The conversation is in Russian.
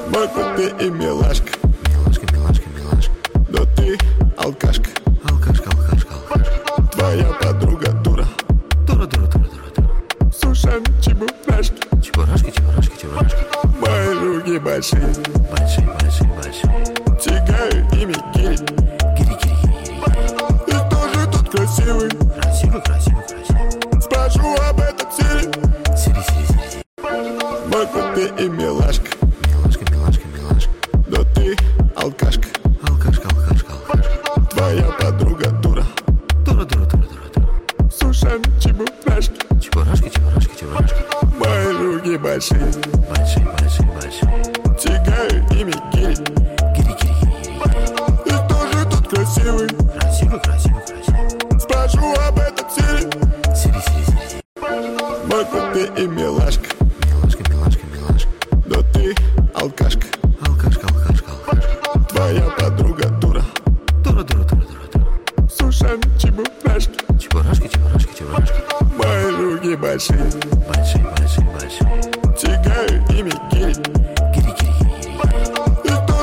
Вот ты и милашка. Милашка, милашка, милашка. Но ты алкашка. Алкашка, алкашка, алкашка. Твоя подруга дура. Дура, дура, дура, дура, дура. С ушами чебурашки. Чебурашка, чебурашка, чебурашка. Мои руки большие. Большие, большие, большие. Тягаю ими гири. Гири, гири, гири, гири. Ты тоже тут красивый. Красиво, красиво, красиво. Спрошу об этом Сири. Сири, сири, сири, сири. Вот ты и милашка. Милашка, милашка, милашка. Но ты алкашка. Алкашка, алкашка, алкашка. Твоя подруга дура. Дура, дура, дура, дура, дура. С ушами чебурашки. Чебурашка, чебурашка, чебурашка. Мои руки большие. Большие, большие, большие. Тягаю ими гири. Гири, гири, гири, гири. Ты тоже тут красивый. Красиво, красиво, красиво. Спрошу об этом Сири. Сири, сири, сири, сири. Вот ты и милашка. Милашка, милашка, милашка. Но ты алкашка. Алкашка, алкашка, алкашка. Твоя подруга дура. Дура, дура, дура, дура, дура. С ушами чебурашки. Чебурашка, чебурашка, чебурашка. Мои руки большие. Большие, большие, большие.